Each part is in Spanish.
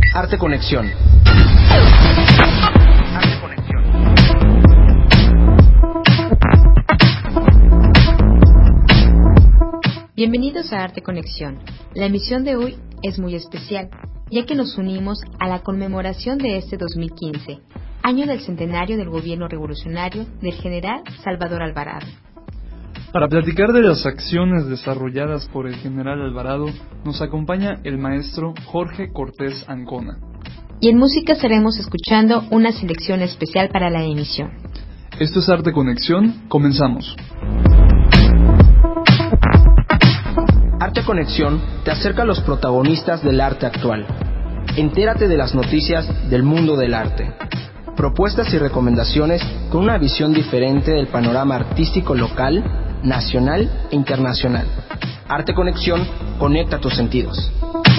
Arte Conexión. Arte Conexión. Bienvenidos a Arte Conexión. La emisión de hoy es muy especial, ya que nos unimos a la conmemoración de este 2015, año del centenario del gobierno revolucionario del general Salvador Alvarado. Para platicar de las acciones desarrolladas por el general Alvarado, nos acompaña el maestro Jorge Cortés Ancona. Y en música estaremos escuchando una selección especial para la emisión. Esto es Arte Conexión, comenzamos. Arte Conexión te acerca a los protagonistas del arte actual. Entérate de las noticias del mundo del arte. Propuestas y recomendaciones con una visión diferente del panorama artístico local, nacional e internacional. Arte Conexión conecta tus sentidos.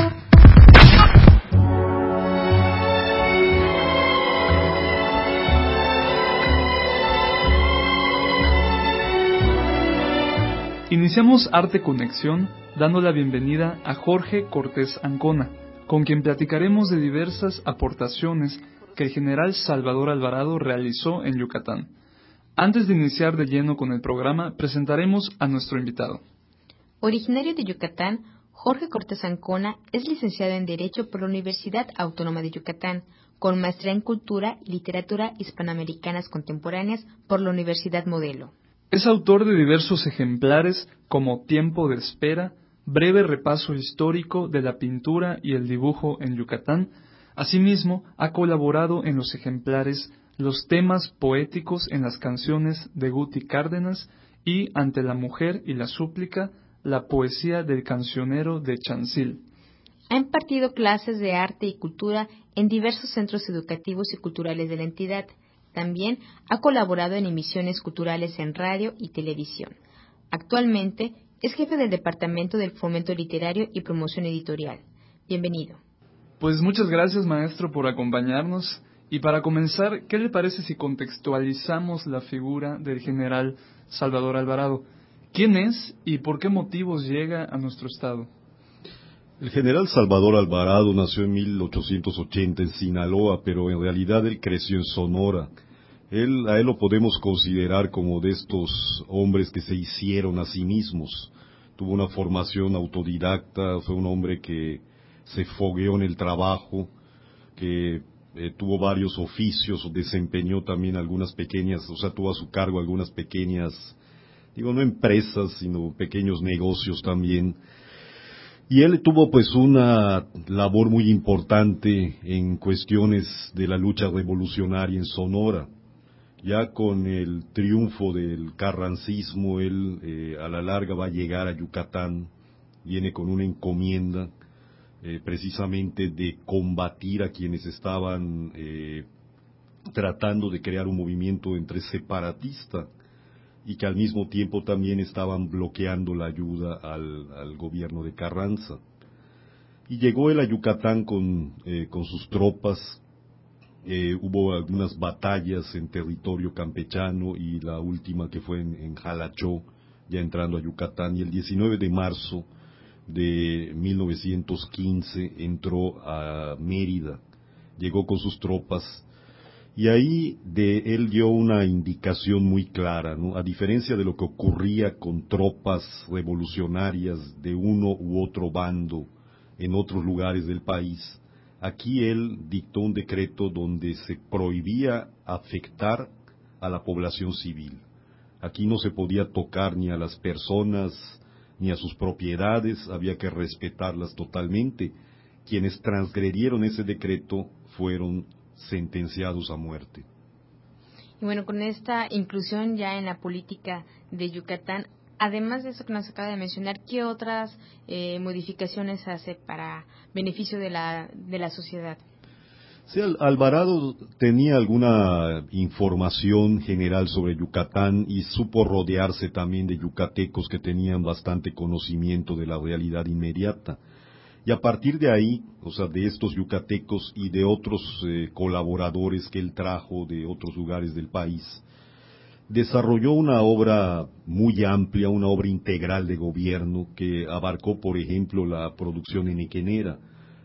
Iniciamos Arte Conexión dando la bienvenida a Jorge Cortés Ancona, con quien platicaremos de diversas aportaciones que el general Salvador Alvarado realizó en Yucatán. Antes de iniciar de lleno con el programa, presentaremos a nuestro invitado. Originario de Yucatán, Jorge Cortés Ancona es licenciado en Derecho por la Universidad Autónoma de Yucatán, con maestría en Cultura y Literatura Hispanoamericanas Contemporáneas por la Universidad Modelo. Es autor de diversos ejemplares como Tiempo de Espera, breve repaso histórico de la pintura y el dibujo en Yucatán. Asimismo, ha colaborado en los ejemplares Los temas poéticos en las canciones de Guti Cárdenas y Ante la mujer y la súplica, la poesía del cancionero de Chancil. Ha impartido clases de arte y cultura en diversos centros educativos y culturales de la entidad. También ha colaborado en emisiones culturales en radio y televisión. Actualmente es jefe del Departamento del Fomento Literario y Promoción Editorial. Bienvenido. Pues muchas gracias, maestro, por acompañarnos. Y para comenzar, ¿qué le parece si contextualizamos la figura del general Salvador Alvarado? ¿Quién es y por qué motivos llega a nuestro estado? El general Salvador Alvarado nació en 1880 en Sinaloa, pero en realidad él creció en Sonora. A él lo podemos considerar como de estos hombres que se hicieron a sí mismos. Tuvo una formación autodidacta, fue un hombre que se fogueó en el trabajo, que tuvo varios oficios, desempeñó también algunas pequeñas, tuvo a su cargo algunas pequeñas, no empresas, sino pequeños negocios también. Y él tuvo pues una labor muy importante en cuestiones de la lucha revolucionaria en Sonora. Ya con el triunfo del carrancismo, él a la larga va a llegar a Yucatán, viene con una encomienda precisamente de combatir a quienes estaban tratando de crear un movimiento entre separatista y que al mismo tiempo también estaban bloqueando la ayuda al gobierno de Carranza. Y llegó él a Yucatán con sus tropas. Hubo algunas batallas en territorio campechano y la última que fue en Jalachó, ya entrando a Yucatán, y el 19 de marzo de 1915 entró a Mérida, llegó con sus tropas, y ahí él dio una indicación muy clara, ¿no? A diferencia de lo que ocurría con tropas revolucionarias de uno u otro bando en otros lugares del país, aquí él dictó un decreto donde se prohibía afectar a la población civil. Aquí no se podía tocar ni a las personas ni a sus propiedades, había que respetarlas totalmente. Quienes transgredieron ese decreto fueron sentenciados a muerte. Y bueno, con esta inclusión ya en la política de Yucatán, además de eso que nos acaba de mencionar, ¿qué otras modificaciones hace para beneficio de la sociedad? Sí, Alvarado tenía alguna información general sobre Yucatán y supo rodearse también de yucatecos que tenían bastante conocimiento de la realidad inmediata. Y a partir de ahí, de estos yucatecos y de otros colaboradores que él trajo de otros lugares del país, desarrolló una obra muy amplia, una obra integral de gobierno que abarcó, por ejemplo, la producción henequenera.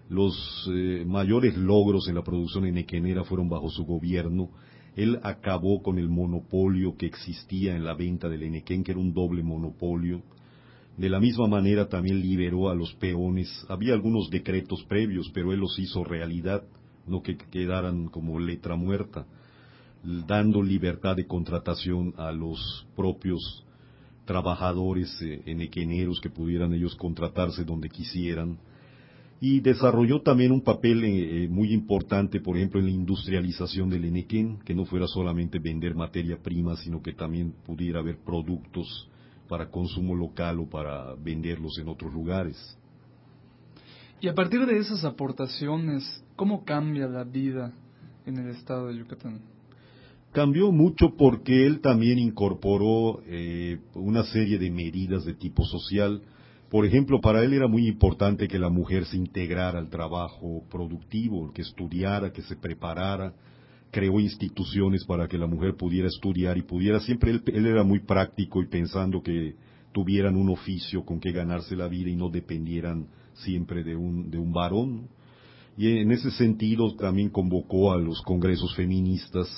los mayores logros en la producción enequenera fueron bajo su gobierno. Él acabó con el monopolio que existía en la venta del enequén, que era un doble monopolio. De la misma manera también liberó a los peones. Había algunos decretos previos, pero él los hizo realidad, no que quedaran como letra muerta, dando libertad de contratación a los propios trabajadores enequeneros, que pudieran ellos contratarse donde quisieran. Y desarrolló también un papel muy importante, por ejemplo, en la industrialización del enequén, que no fuera solamente vender materia prima, sino que también pudiera haber productos para consumo local o para venderlos en otros lugares. Y a partir de esas aportaciones, ¿cómo cambia la vida en el estado de Yucatán? Cambió mucho porque él también incorporó una serie de medidas de tipo social. Por ejemplo, para él era muy importante que la mujer se integrara al trabajo productivo, que estudiara, que se preparara. Creó instituciones para que la mujer pudiera estudiar y pudiera siempre, él era muy práctico y pensando que tuvieran un oficio con que ganarse la vida y no dependieran siempre de un varón. Y en ese sentido también convocó a los congresos feministas.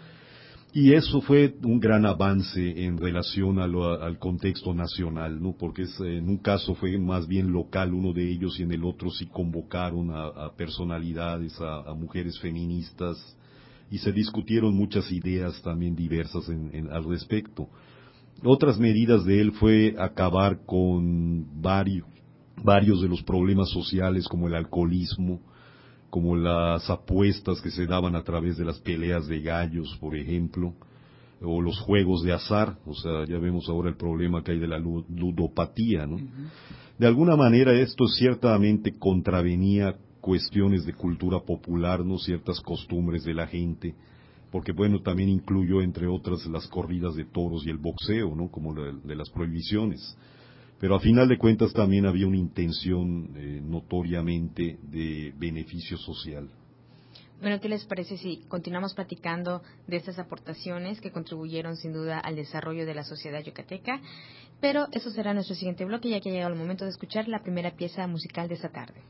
Y eso fue un gran avance en relación al contexto nacional, ¿no? Porque en un caso fue más bien local uno de ellos y en el otro sí convocaron a personalidades, a mujeres feministas, y se discutieron muchas ideas también diversas al respecto. Otras medidas de él fue acabar con varios de los problemas sociales, como el alcoholismo, como las apuestas que se daban a través de las peleas de gallos, por ejemplo, o los juegos de azar. O sea, ya vemos ahora el problema que hay de la ludopatía, ¿no? De alguna manera esto ciertamente contravenía cuestiones de cultura popular, ¿no? Ciertas costumbres de la gente, porque bueno, también incluyó entre otras las corridas de toros y el boxeo, ¿no? Como de las prohibiciones. Pero a final de cuentas también había una intención notoriamente de beneficio social. Bueno, ¿qué les parece si continuamos platicando de estas aportaciones que contribuyeron sin duda al desarrollo de la sociedad yucateca? Pero eso será nuestro siguiente bloque, ya que ha llegado el momento de escuchar la primera pieza musical de esta tarde.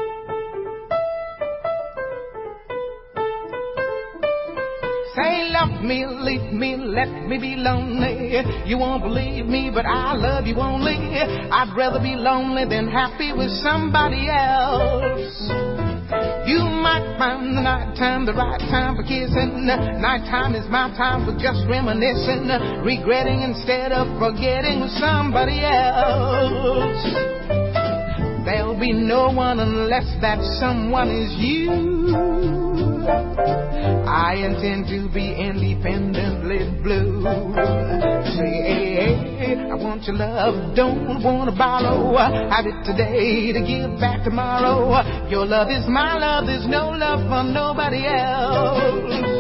Say love me, leave me, let me be lonely. You won't believe me, but I love you only. I'd rather be lonely than happy with somebody else. You might find the nighttime the right time for kissing. Nighttime is my time for just reminiscing, regretting instead of forgetting with somebody else. There'll be no one unless that someone is you. I intend to be independently blue. Say, hey, hey, I want your love, don't want to borrow. Have it today to give back tomorrow. Your love is my love, there's no love for nobody else.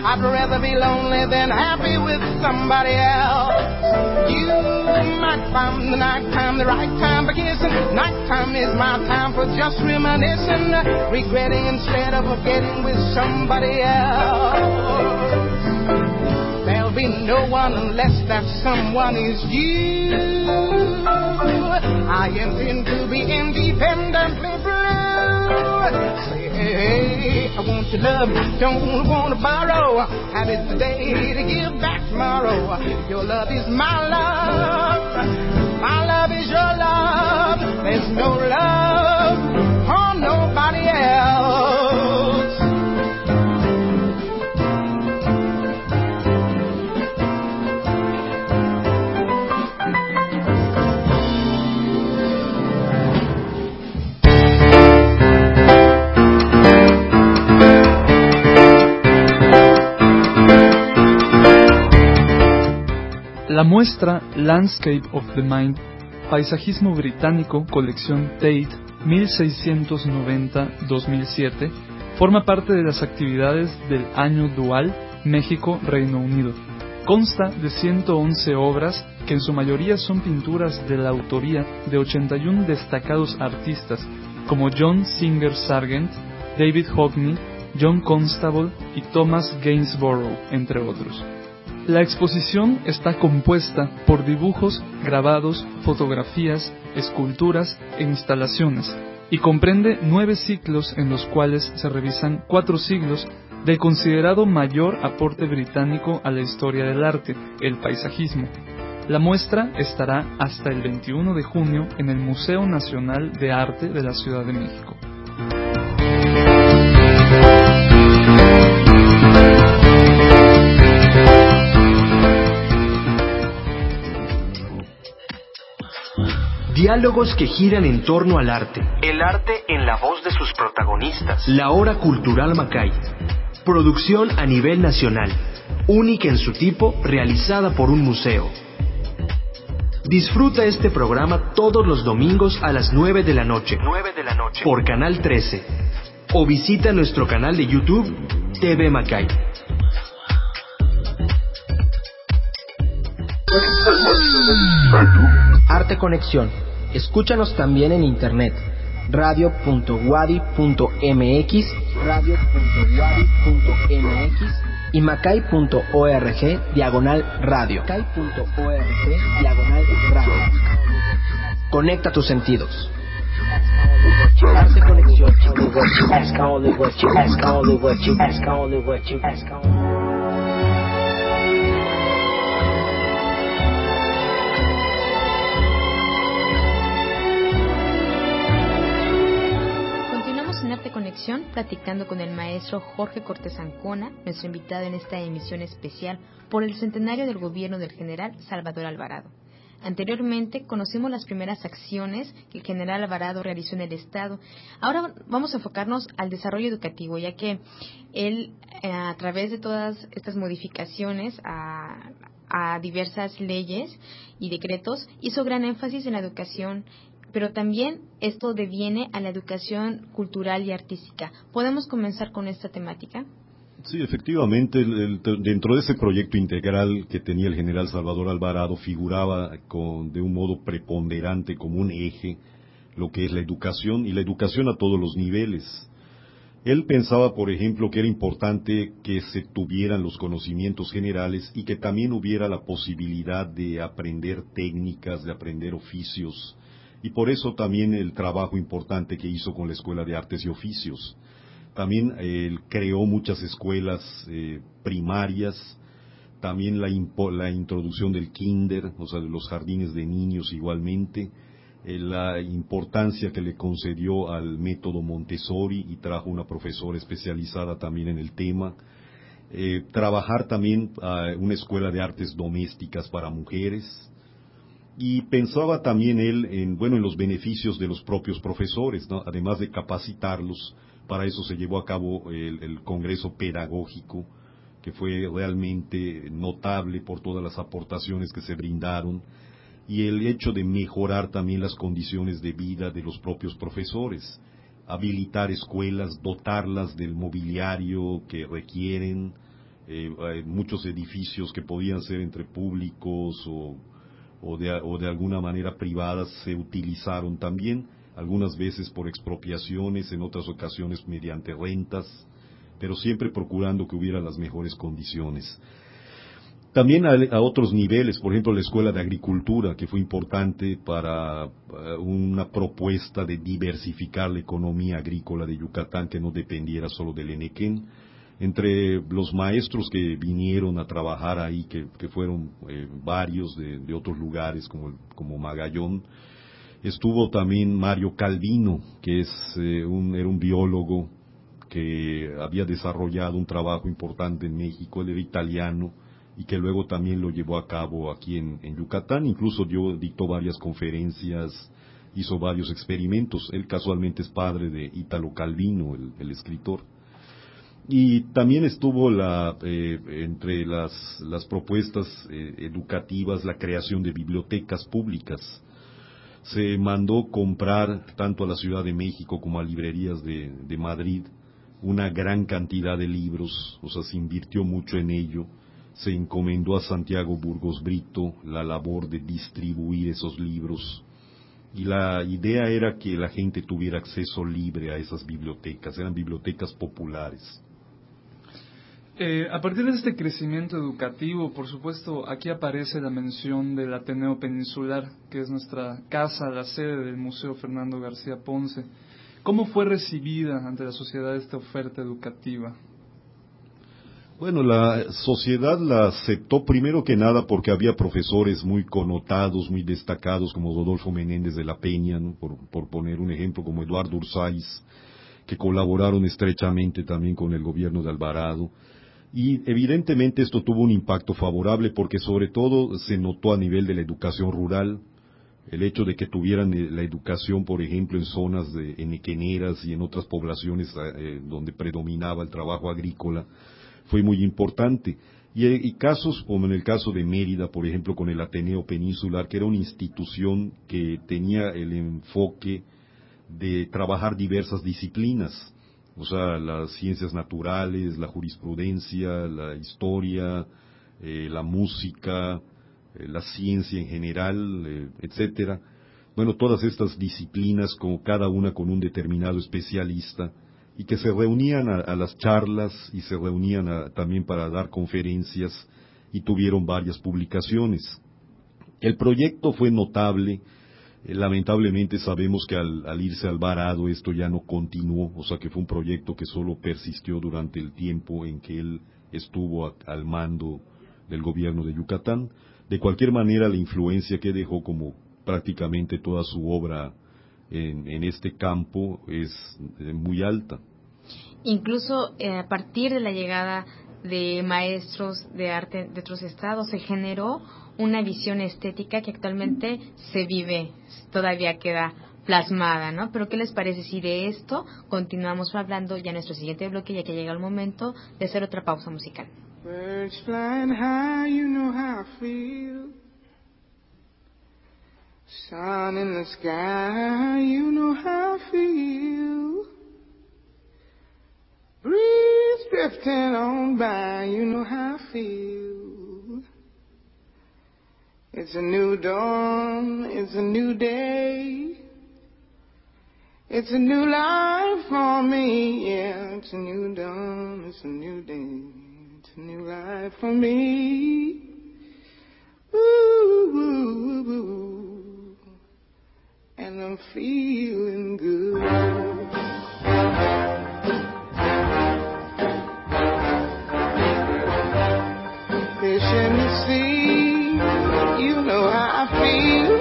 I'd rather be lonely than happy with somebody else. You might find the nighttime the right time for kissing. Nighttime is my time for just reminiscing, regretting instead of forgetting with somebody else. There'll be no one unless that someone is you. I intend to be independently blue. Say, hey, I want your love, don't want to borrow. Have it today to give back tomorrow. Your love is my love, my love is your love. There's no love for nobody else. La muestra Landscape of the Mind, Paisajismo Británico, colección Tate, 1690-2007, forma parte de las actividades del Año Dual México-Reino Unido. Consta de 111 obras que en su mayoría son pinturas de la autoría de 81 destacados artistas como John Singer Sargent, David Hockney, John Constable y Thomas Gainsborough, entre otros. La exposición está compuesta por dibujos, grabados, fotografías, esculturas e instalaciones, y comprende 9 ciclos en los cuales se revisan 4 siglos del considerado mayor aporte británico a la historia del arte, el paisajismo. La muestra estará hasta el 21 de junio en el Museo Nacional de Arte de la Ciudad de México. Diálogos que giran en torno al arte. El arte en la voz de sus protagonistas. La Hora Cultural Macay. Producción a nivel nacional. Única en su tipo, realizada por un museo. Disfruta este programa todos los domingos a las 9 de la noche. Por Canal 13. O visita nuestro canal de YouTube, TV Macay. Arte Conexión. Escúchanos también en internet. radio.wadi.mx, y macay.org/radio. Conecta tus sentidos. Arte Conexión. Conexión, platicando con el maestro Jorge Cortés Ancona, nuestro invitado en esta emisión especial por el centenario del gobierno del general Salvador Alvarado. Anteriormente conocimos las primeras acciones que el general Alvarado realizó en el Estado. Ahora vamos a enfocarnos al desarrollo educativo, ya que él, a través de todas estas modificaciones a diversas leyes y decretos, hizo gran énfasis en la educación, pero también esto deviene a la educación cultural y artística. ¿Podemos comenzar con esta temática? Sí, efectivamente, dentro de ese proyecto integral que tenía el general Salvador Alvarado figuraba de un modo preponderante como un eje lo que es la educación, y la educación a todos los niveles. Él pensaba, por ejemplo, que era importante que se tuvieran los conocimientos generales y que también hubiera la posibilidad de aprender técnicas, de aprender oficios, y por eso también el trabajo importante que hizo con la Escuela de Artes y Oficios. También él creó muchas escuelas primarias, también la introducción del kinder, o sea, de los jardines de niños igualmente, la importancia que le concedió al método Montessori y trajo una profesora especializada también en el tema. Trabajar también una escuela de artes domésticas para mujeres. Y pensaba también él en los beneficios de los propios profesores, ¿no? Además de capacitarlos. Para eso se llevó a cabo el Congreso Pedagógico, que fue realmente notable por todas las aportaciones que se brindaron, y el hecho de mejorar también las condiciones de vida de los propios profesores, habilitar escuelas, dotarlas del mobiliario que requieren, muchos edificios que podían ser entre públicos o de alguna manera privadas se utilizaron también, algunas veces por expropiaciones, en otras ocasiones mediante rentas, pero siempre procurando que hubiera las mejores condiciones. También a otros niveles, por ejemplo la Escuela de Agricultura, que fue importante para una propuesta de diversificar la economía agrícola de Yucatán, que no dependiera solo del Enequén. Entre los maestros que vinieron a trabajar ahí, que fueron varios de otros lugares como Magallón, estuvo también Mario Calvino, que era un biólogo que había desarrollado un trabajo importante en México. Él era italiano y que luego también lo llevó a cabo aquí en Yucatán, incluso dictó varias conferencias, hizo varios experimentos. Él casualmente es padre de Ítalo Calvino, el escritor. Y también estuvo entre las propuestas educativas la creación de bibliotecas públicas. Se mandó comprar tanto a la Ciudad de México como a librerías de Madrid una gran cantidad de libros, o sea, se invirtió mucho en ello. Se encomendó a Santiago Burgos Brito la labor de distribuir esos libros. Y la idea era que la gente tuviera acceso libre a esas bibliotecas, eran bibliotecas populares. A partir de este crecimiento educativo, por supuesto, aquí aparece la mención del Ateneo Peninsular, que es nuestra casa, la sede del Museo Fernando García Ponce. ¿Cómo fue recibida ante la sociedad esta oferta educativa? Bueno, la sociedad la aceptó primero que nada porque había profesores muy connotados, muy destacados, como Rodolfo Menéndez de la Peña, ¿no? por poner un ejemplo, como Eduardo Ursáiz, que colaboraron estrechamente también con el gobierno de Alvarado. Y evidentemente esto tuvo un impacto favorable porque sobre todo se notó a nivel de la educación rural, el hecho de que tuvieran la educación, por ejemplo, en zonas enequeneras y en otras poblaciones donde predominaba el trabajo agrícola, fue muy importante. Y casos como en el caso de Mérida, por ejemplo, con el Ateneo Peninsular, que era una institución que tenía el enfoque de trabajar diversas disciplinas, o sea, las ciencias naturales, la jurisprudencia, la historia, la música, la ciencia en general, etcétera. Bueno, todas estas disciplinas, como cada una con un determinado especialista, y que se reunían a las charlas y se reunían también para dar conferencias y tuvieron varias publicaciones. El proyecto fue notable. Lamentablemente sabemos que al irse Alvarado esto ya no continuó, o sea que fue un proyecto que solo persistió durante el tiempo en que él estuvo al mando del gobierno de Yucatán. De cualquier manera, la influencia que dejó, como prácticamente toda su obra en este campo, es muy alta. Incluso a partir de la llegada de maestros de arte de otros estados se generó una visión estética que actualmente se vive, todavía queda plasmada, ¿no? Pero ¿qué les parece si de esto continuamos hablando ya en nuestro siguiente bloque, ya que llega el momento de hacer otra pausa musical? Birds flying high, you know how I feel. Sun in the sky, you know how I feel. Breeze drifting on by, you know how I feel. It's a new dawn, it's a new day. It's a new life for me, yeah. It's a new dawn, it's a new day. It's a new life for me. Ooh, ooh, ooh. And I'm feeling good. Fish in the sea, you know how I feel.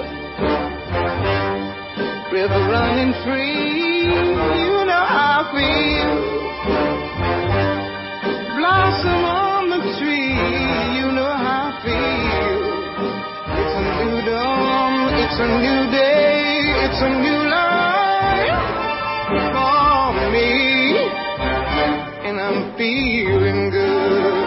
River running free, you know how I feel. Blossom on the tree, you know how I feel. It's a new dawn, it's a new day, it's a new life for me, and I'm feeling good.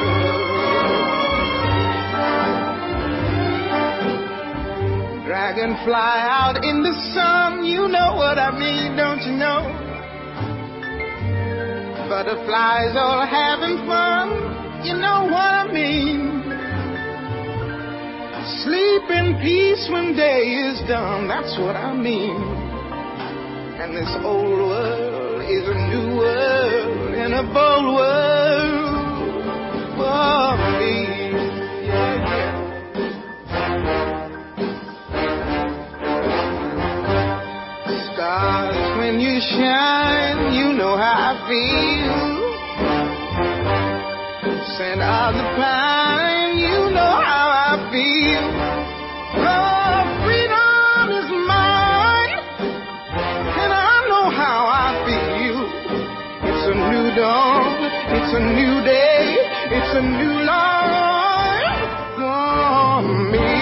Dragonfly out in the sun, you know what I mean, don't you know? Butterflies all having fun, You know what I mean? Sleep in peace when day is done, that's what I mean. And this old world is a new world and a bold world for me. Yeah, yeah. Stars, when you shine, you know how I feel. Scent of the pine, you know how I feel. Oh, freedom is mine, and I know how I feel. It's a new dawn, it's a new day, it's a new life for me.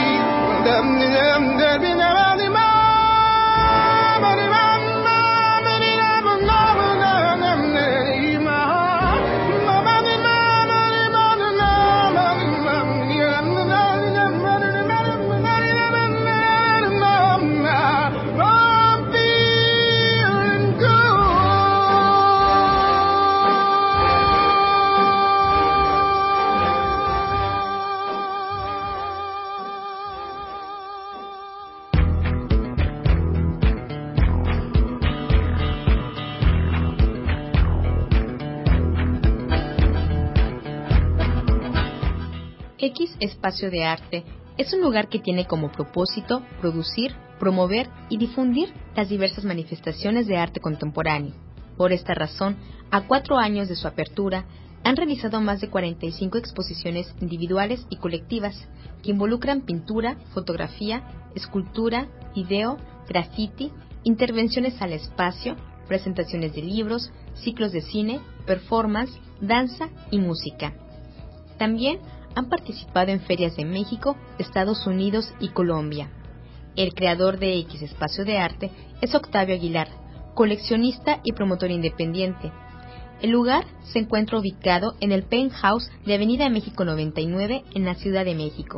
X Espacio de Arte es un lugar que tiene como propósito producir, promover y difundir las diversas manifestaciones de arte contemporáneo. Por esta razón, a 4 años de su apertura, han realizado más de 45 exposiciones individuales y colectivas que involucran pintura, fotografía, escultura, video, graffiti, intervenciones al espacio, presentaciones de libros, ciclos de cine, performance, danza y música. También han participado en ferias de México, Estados Unidos y Colombia. El creador de X Espacio de Arte es Octavio Aguilar, coleccionista y promotor independiente. El lugar se encuentra ubicado en el Penthouse de Avenida México 99 en la Ciudad de México.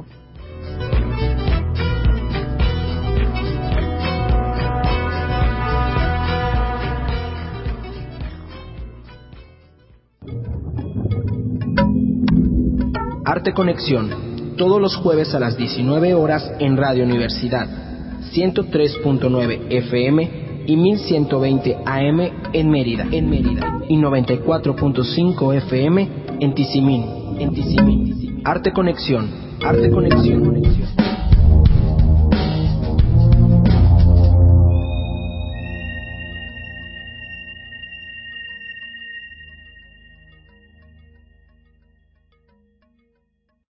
Arte Conexión, todos los jueves a las 19 horas en Radio Universidad, 103.9 FM y 1120 AM en Mérida, y 94.5 FM en Tizimín. Arte Conexión, Arte Conexión.